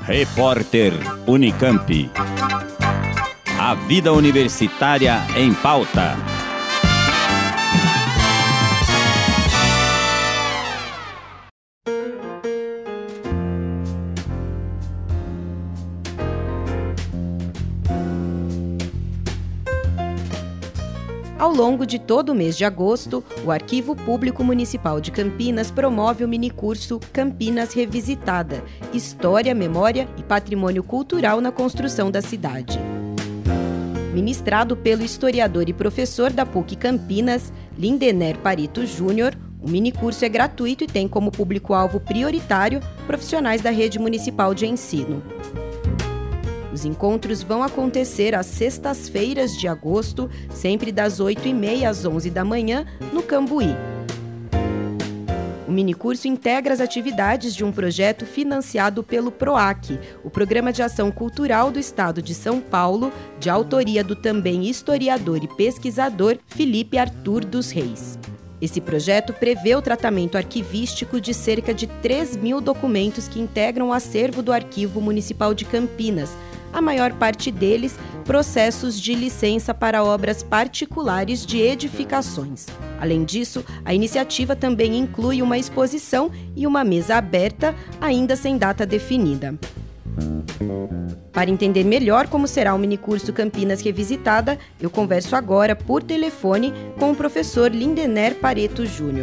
Repórter Unicamp. A vida universitária em pauta. Ao longo de todo o mês de agosto, o Arquivo Público Municipal de Campinas promove o minicurso Campinas Revisitada – História, Memória e Patrimônio Cultural na Construção da Cidade. Ministrado pelo historiador e professor da PUC Campinas, Lindener Pareto Júnior, o minicurso é gratuito e tem como público-alvo prioritário profissionais da rede municipal de ensino. Os encontros vão acontecer às sextas-feiras de agosto, sempre das 8h30 às 11 da manhã, no Cambuí. O minicurso integra as atividades de um projeto financiado pelo PROAC, o Programa de Ação Cultural do Estado de São Paulo, de autoria do também historiador e pesquisador Felipe Arthur dos Reis. Esse projeto prevê o tratamento arquivístico de cerca de 3.000 documentos que integram o acervo do Arquivo Municipal de Campinas, a maior parte deles processos de licença para obras particulares de edificações. Além disso, a iniciativa também inclui uma exposição e uma mesa aberta, ainda sem data definida. Para entender melhor como será o minicurso Campinas Revisitada, eu converso agora por telefone com o professor Lindener Pareto Júnior.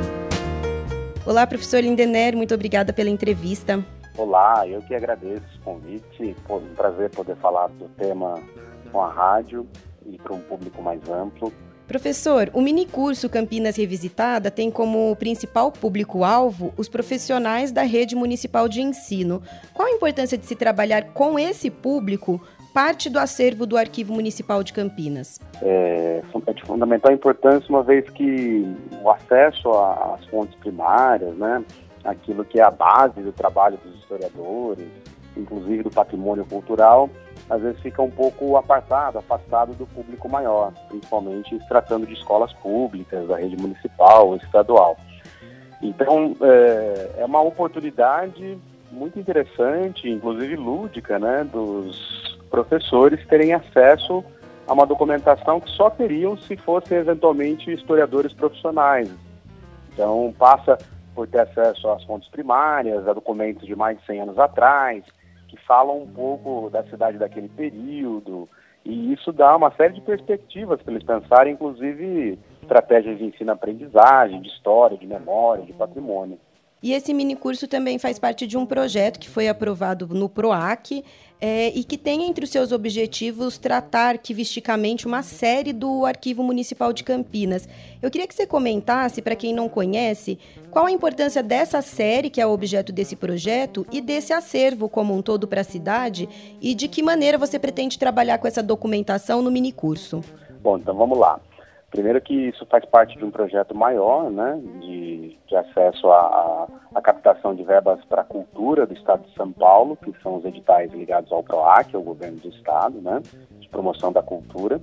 Olá, professor Lindener, muito obrigada pela entrevista. Olá, eu que agradeço o convite, foi um prazer poder falar do tema com a rádio e para um público mais amplo. Professor, o minicurso Campinas Revisitada tem como principal público-alvo os profissionais da rede municipal de ensino. Qual a importância de se trabalhar com esse público, parte do acervo do Arquivo Municipal de Campinas? É de fundamental importância, uma vez que o acesso às fontes primárias, né, aquilo que é a base do trabalho dos historiadores, inclusive do patrimônio cultural, às vezes fica um pouco afastado do público maior, principalmente se tratando de escolas públicas, da rede municipal ou estadual. Então, é uma oportunidade muito interessante, inclusive lúdica, né, dos professores terem acesso a uma documentação que só teriam se fossem eventualmente historiadores profissionais. Então, passa por ter acesso às fontes primárias, a documentos de mais de 100 anos atrás, que falam um pouco da cidade daquele período, e isso dá uma série de perspectivas para eles pensarem, inclusive, estratégias de ensino-aprendizagem, de história, de memória, de patrimônio. E esse minicurso também faz parte de um projeto que foi aprovado no PROAC e que tem entre os seus objetivos tratar arquivisticamente uma série do Arquivo Municipal de Campinas. Eu queria que você comentasse, para quem não conhece, qual a importância dessa série, que é o objeto desse projeto, e desse acervo como um todo para a cidade, e de que maneira você pretende trabalhar com essa documentação no minicurso. Bom, então vamos lá. Primeiro que isso faz parte de um projeto maior, né, de acesso à captação de verbas para a cultura do Estado de São Paulo, que são os editais ligados ao PROAC, ao governo do Estado, né, de promoção da cultura.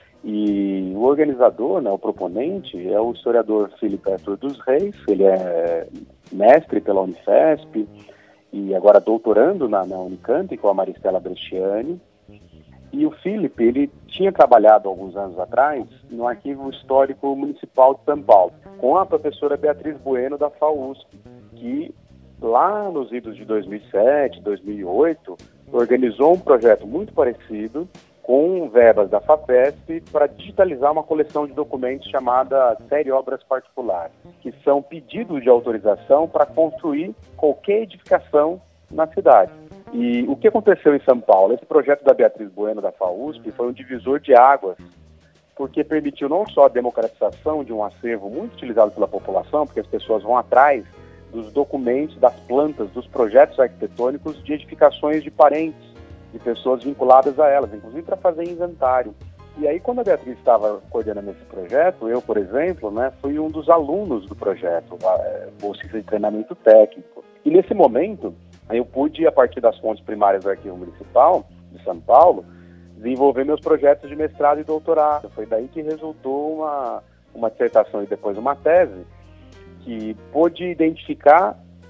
E o organizador, né, o proponente, é o historiador Felipe Arthur dos Reis. Ele é mestre pela Unifesp e agora doutorando na Unicamp com a Maristela Bresciani. E o Felipe, ele tinha trabalhado alguns anos atrás no Arquivo Histórico Municipal de São Paulo, com a professora Beatriz Bueno da FAUSP, que lá nos idos de 2007, 2008, organizou um projeto muito parecido com verbas da FAPESP para digitalizar uma coleção de documentos chamada Série Obras Particulares, que são pedidos de autorização para construir qualquer edificação na cidade. E o que aconteceu em São Paulo? Esse projeto da Beatriz Bueno da FAUSP foi um divisor de águas, porque permitiu não só a democratização de um acervo muito utilizado pela população, porque as pessoas vão atrás dos documentos, das plantas, dos projetos arquitetônicos de edificações de parentes, de pessoas vinculadas a elas, inclusive para fazer inventário. E aí, quando a Beatriz estava coordenando esse projeto, eu, por exemplo, né, fui um dos alunos do projeto, bolsista de treinamento técnico. E nesse momento, eu pude, a partir das fontes primárias do Arquivo Municipal de São Paulo, desenvolver meus projetos de mestrado e doutorado. Foi daí que resultou uma dissertação e depois uma tese que pôde identificar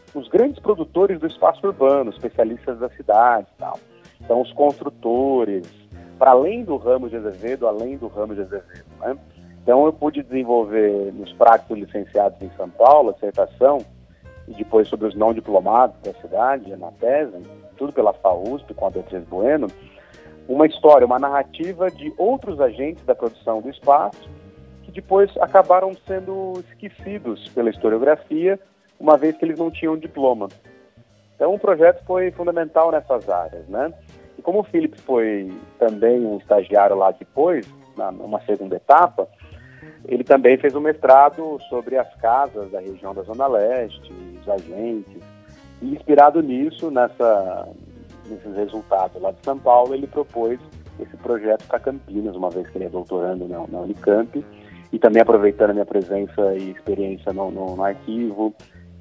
os grandes produtores do espaço urbano, especialistas da cidade e tal. Então, os construtores, para além do Ramos de Azevedo, né? Então, eu pude desenvolver nos práticos licenciados em São Paulo, a dissertação, e depois sobre os não diplomados da cidade, na tese, tudo pela FAUSP, com a Beatriz Bueno, uma história, uma narrativa de outros agentes da produção do espaço, que depois acabaram sendo esquecidos pela historiografia, uma vez que eles não tinham diploma. Então, o projeto foi fundamental nessas áreas, né? E como o Felipe foi também um estagiário lá depois, numa segunda etapa, ele também fez um mestrado sobre as casas da região da Zona Leste, os agentes, e inspirado nisso, nesses resultados lá de São Paulo, ele propôs esse projeto para Campinas, uma vez que ele é doutorando na Unicamp, e também aproveitando a minha presença e experiência no arquivo,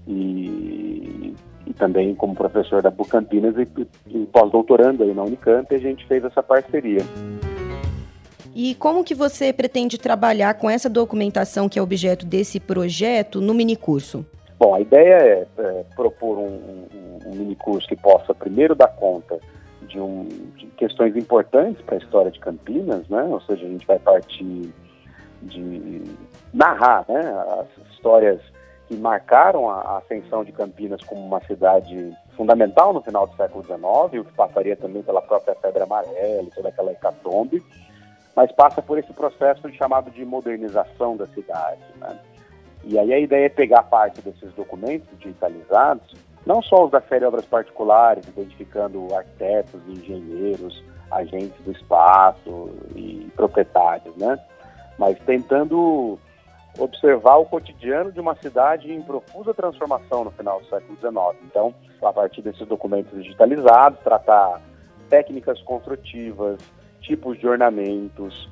e também como professor da PUC Campinas e pós-doutorando aí na Unicamp, a gente fez essa parceria. E como que você pretende trabalhar com essa documentação que é objeto desse projeto no minicurso? Bom, a ideia é propor um minicurso que possa primeiro dar conta de questões importantes para a história de Campinas, né? Ou seja, a gente vai partir de narrar, né, as histórias que marcaram a ascensão de Campinas como uma cidade fundamental no final do século XIX, o que passaria também pela própria Febre Amarela e toda aquela hecatombe, mas passa por esse processo chamado de modernização da cidade, né? E aí a ideia é pegar parte desses documentos digitalizados, não só os da série Obras Particulares, identificando arquitetos, engenheiros, agentes do espaço e proprietários, né? Mas tentando observar o cotidiano de uma cidade em profusa transformação no final do século XIX. Então, a partir desses documentos digitalizados, tratar técnicas construtivas, tipos de ornamentos,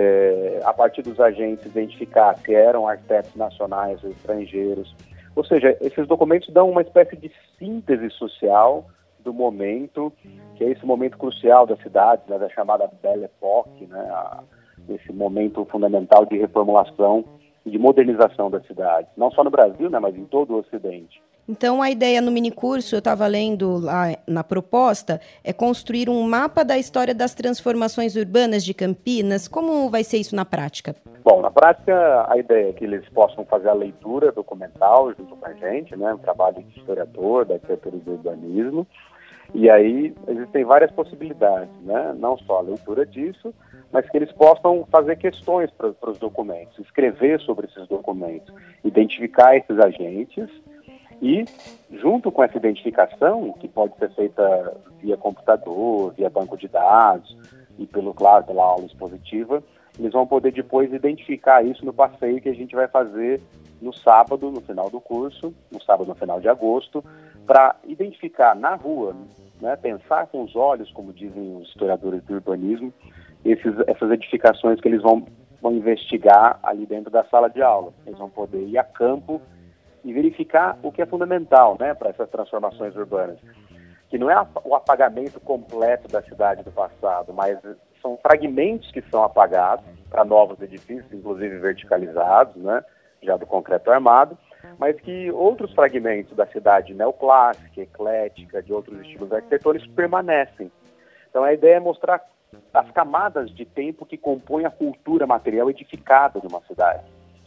a partir dos agentes identificar se eram arquitetos nacionais ou estrangeiros. Ou seja, esses documentos dão uma espécie de síntese social do momento, que é esse momento crucial da cidade, né, da chamada Belle Époque, né, esse momento fundamental de reformulação e de modernização da cidade, não só no Brasil, né, mas em todo o Ocidente. Então, a ideia no minicurso, eu estava lendo lá na proposta, é construir um mapa da história das transformações urbanas de Campinas. Como vai ser isso na prática? Bom, na prática, a ideia é que eles possam fazer a leitura documental junto com a gente, né, um trabalho de historiador, da arquitetura do urbanismo, e aí existem várias possibilidades, né, não só a leitura disso, mas que eles possam fazer questões para os documentos, escrever sobre esses documentos, identificar esses agentes, e, junto com essa identificação, que pode ser feita via computador, via banco de dados e, pela aula expositiva, eles vão poder depois identificar isso no passeio que a gente vai fazer no sábado, no final do curso, no sábado, no final de agosto, para identificar na rua, né, pensar com os olhos, como dizem os historiadores do urbanismo, essas edificações que eles vão investigar ali dentro da sala de aula. Eles vão poder ir a campo e verificar o que é fundamental, né, para essas transformações urbanas, que não é o apagamento completo da cidade do passado, mas são fragmentos que são apagados para novos edifícios, inclusive verticalizados, né, já do concreto armado, mas que outros fragmentos da cidade neoclássica, eclética, de outros estilos arquitetônicos permanecem. Então a ideia é mostrar as camadas de tempo que compõem a cultura material edificada de uma cidade.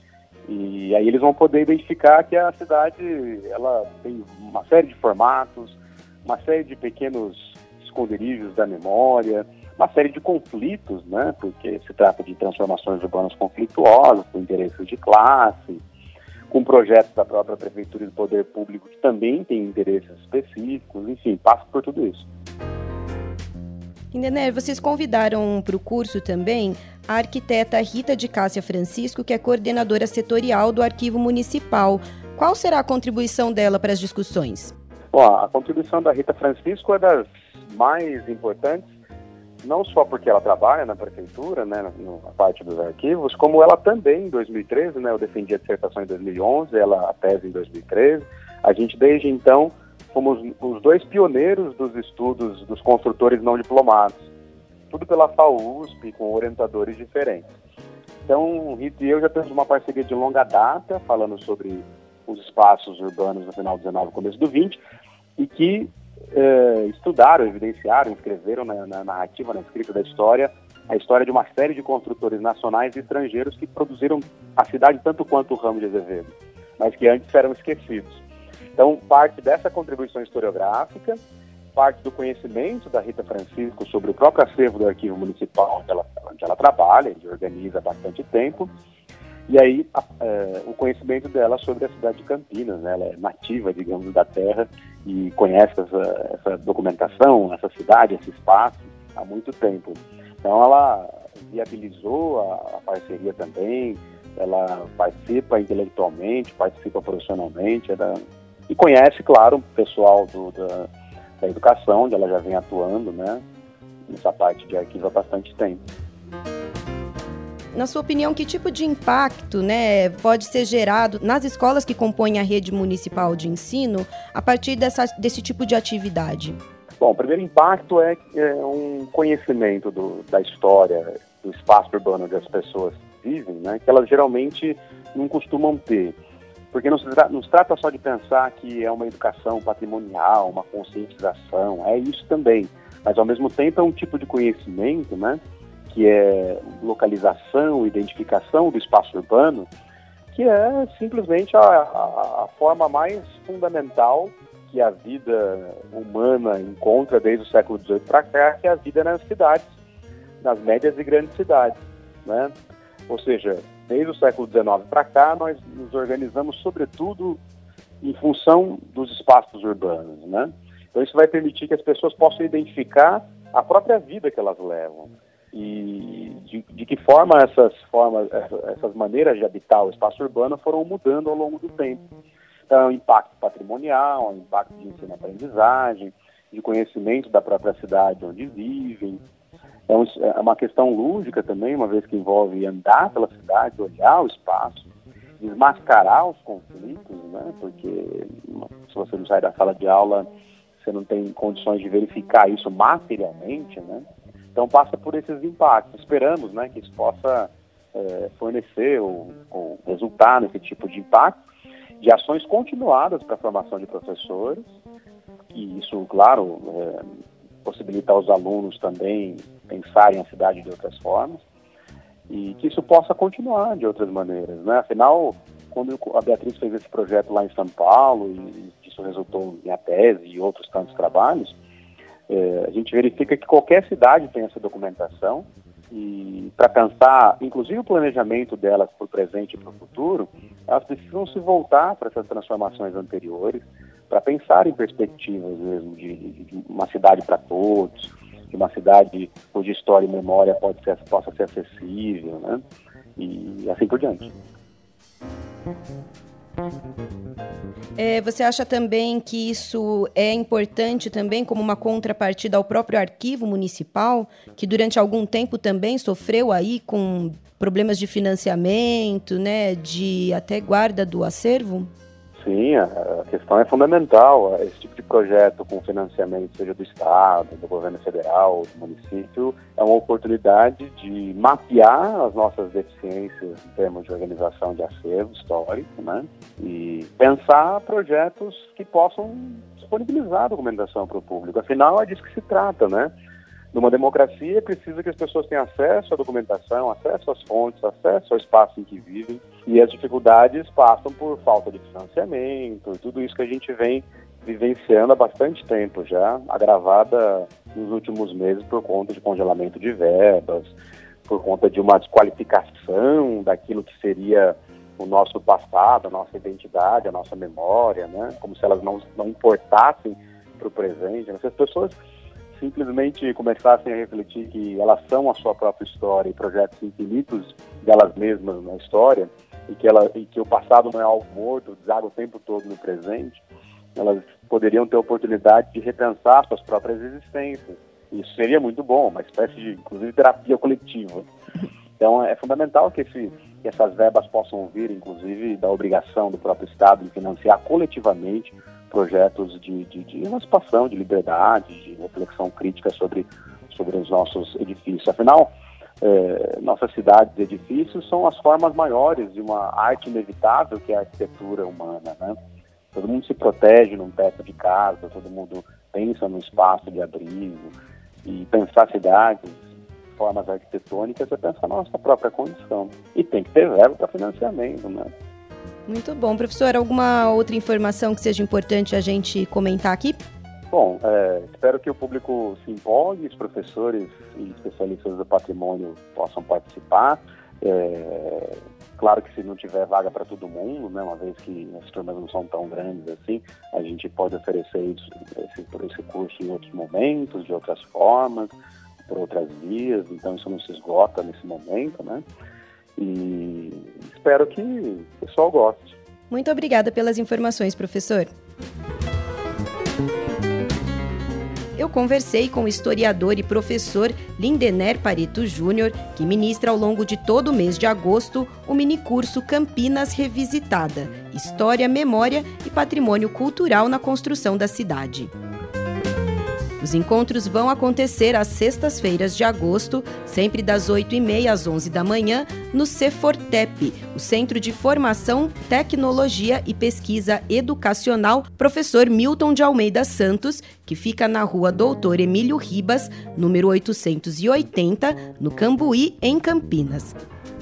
E aí eles vão poder identificar que a cidade, ela tem uma série de formatos, uma série de pequenos esconderijos da memória, uma série de conflitos, né? Porque se trata de transformações urbanas conflituosas, com interesses de classe, com projetos da própria prefeitura e do poder público que também têm interesses específicos, enfim, passa por tudo isso. Lindener, vocês convidaram para o curso também a arquiteta Rita de Cássia Francisco, que é coordenadora setorial do Arquivo Municipal. Qual será a contribuição dela para as discussões? Bom, a contribuição da Rita Francisco é das mais importantes, não só porque ela trabalha na prefeitura, né, na parte dos arquivos, como ela também, em 2013, né, eu defendi a dissertação em 2011, ela a tese em 2013, a gente desde então fomos os dois pioneiros dos estudos dos construtores não diplomados, tudo pela FAUSP, com orientadores diferentes. Então, Rita e eu já temos uma parceria de longa data, falando sobre os espaços urbanos no final do 19 e começo do 20, e que estudaram, evidenciaram, escreveram na narrativa, na escrita da história, a história de uma série de construtores nacionais e estrangeiros que produziram a cidade tanto quanto o Ramos de Azevedo, mas que antes eram esquecidos. Então, parte dessa contribuição historiográfica, parte do conhecimento da Rita Francisco sobre o próprio acervo do Arquivo Municipal onde ela trabalha, e organiza há bastante tempo, e aí o conhecimento dela sobre a cidade de Campinas, né? Ela é nativa, digamos, da terra e conhece essa documentação, essa cidade, esse espaço há muito tempo. Então ela viabilizou a parceria também, ela participa intelectualmente, participa profissionalmente, e conhece, claro, o pessoal da educação, onde ela já vem atuando, né, nessa parte de arquivo há bastante tempo. Na sua opinião, que tipo de impacto, né, pode ser gerado nas escolas que compõem a rede municipal de ensino a partir desse tipo de atividade? Bom, o primeiro impacto é um conhecimento da história, do espaço urbano onde as pessoas vivem, né, que elas geralmente não costumam ter. Porque não se trata só de pensar que é uma educação patrimonial, uma conscientização, é isso também. Mas, ao mesmo tempo, é um tipo de conhecimento, né, que é localização, identificação do espaço urbano, que é simplesmente a forma mais fundamental que a vida humana encontra desde o século XVIII para cá, que é a vida nas cidades, nas médias e grandes cidades, né? Ou seja, desde o século XIX para cá, nós nos organizamos, sobretudo, em função dos espaços urbanos, né? Então, isso vai permitir que as pessoas possam identificar a própria vida que elas levam e de que forma essas maneiras de habitar o espaço urbano foram mudando ao longo do tempo. Então, é um impacto patrimonial, um impacto de ensino-aprendizagem, de conhecimento da própria cidade onde vivem. Então, é uma questão lúdica também, uma vez que envolve andar pela cidade, olhar o espaço, desmascarar os conflitos, né? Porque se você não sai da sala de aula, você não tem condições de verificar isso materialmente, né? Então, passa por esses impactos. Esperamos, né, que isso possa fornecer ou resultar nesse tipo de impacto, de ações continuadas para a formação de professores, e isso, claro, possibilitar aos alunos também pensarem a cidade de outras formas, e que isso possa continuar de outras maneiras, né? Afinal, quando a Beatriz fez esse projeto lá em São Paulo, e isso resultou em a tese e outros tantos trabalhos, a gente verifica que qualquer cidade tem essa documentação, e para pensar, inclusive o planejamento delas para o presente e para o futuro, elas precisam se voltar para essas transformações anteriores, para pensar em perspectivas mesmo de uma cidade para todos, de uma cidade cuja história e memória possa ser acessível, né? E assim por diante. Você acha também que isso é importante também como uma contrapartida ao próprio arquivo municipal, que durante algum tempo também sofreu aí com problemas de financiamento, né, de até guarda do acervo? Sim, a questão é fundamental. Esse tipo de projeto com financiamento, seja do Estado, do governo federal, do município, é uma oportunidade de mapear as nossas deficiências em termos de organização de acervo histórico, né? E pensar projetos que possam disponibilizar a documentação para o público. Afinal, é disso que se trata, né? Numa democracia, precisa que as pessoas tenham acesso à documentação, acesso às fontes, acesso ao espaço em que vivem. E as dificuldades passam por falta de financiamento, tudo isso que a gente vem vivenciando há bastante tempo já, agravada nos últimos meses por conta de congelamento de verbas, por conta de uma desqualificação daquilo que seria o nosso passado, a nossa identidade, a nossa memória, né? Como se elas não importassem para o presente. Se as pessoas simplesmente começassem a refletir que elas são a sua própria história e projetos infinitos delas mesmas na história, e que o passado não é algo morto, deságua o tempo todo no presente, elas poderiam ter a oportunidade de repensar suas próprias existências. Isso seria muito bom, uma espécie de, inclusive, terapia coletiva. Então, é fundamental que essas verbas possam vir, inclusive, da obrigação do próprio Estado de financiar coletivamente projetos de emancipação, de liberdade, de reflexão crítica sobre os nossos edifícios. Afinal, nossas cidades e edifícios são as formas maiores de uma arte inevitável que é a arquitetura humana, né? Todo mundo se protege num teto de casa, todo mundo pensa no espaço de abrigo, e pensar cidades, formas arquitetônicas, é pensar na nossa própria condição. E tem que ter verba para financiamento, né? Muito bom. Professor, alguma outra informação que seja importante a gente comentar aqui? Bom, espero que o público se empolgue, os professores e especialistas do patrimônio possam participar. Claro que se não tiver vaga para todo mundo, né, uma vez que as turmas não são tão grandes assim, a gente pode oferecer esse curso em outros momentos, de outras formas, por outras vias, então isso não se esgota nesse momento, né? E espero que o pessoal goste. Muito obrigada pelas informações, professor. Eu conversei com o historiador e professor Lindener Pareto Júnior, que ministra ao longo de todo o mês de agosto o minicurso Campinas Revisitada, História, Memória e Patrimônio Cultural na Construção da Cidade. Os encontros vão acontecer às sextas-feiras de agosto, sempre das 8h30 às 11 da manhã, no Cefortep, o Centro de Formação, Tecnologia e Pesquisa Educacional Professor Milton de Almeida Santos, que fica na Rua Doutor Emílio Ribas, número 880, no Cambuí, em Campinas.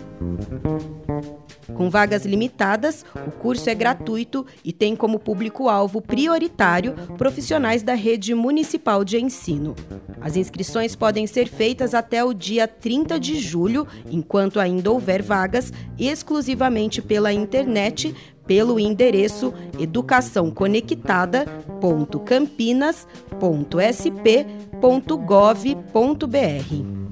Com vagas limitadas, o curso é gratuito e tem como público-alvo prioritário profissionais da rede municipal de ensino. As inscrições podem ser feitas até o dia 30 de julho, enquanto ainda houver vagas, exclusivamente pela internet, pelo endereço educaçãoconectada.campinas.sp.gov.br.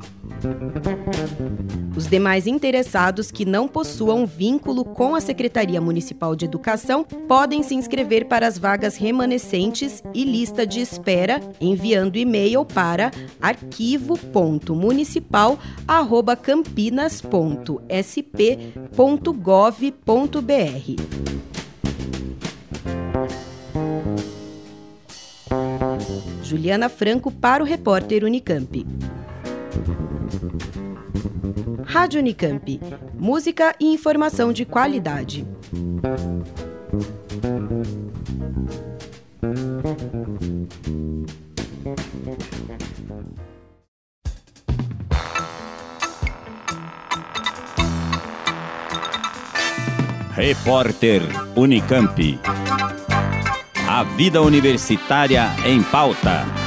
Os demais interessados que não possuam vínculo com a Secretaria Municipal de Educação podem se inscrever para as vagas remanescentes e lista de espera enviando e-mail para arquivo.municipal@campinas.sp.gov.br. Juliana Franco para o repórter Unicamp. Rádio Unicamp. Música e informação de qualidade. Repórter Unicamp. A vida universitária em pauta.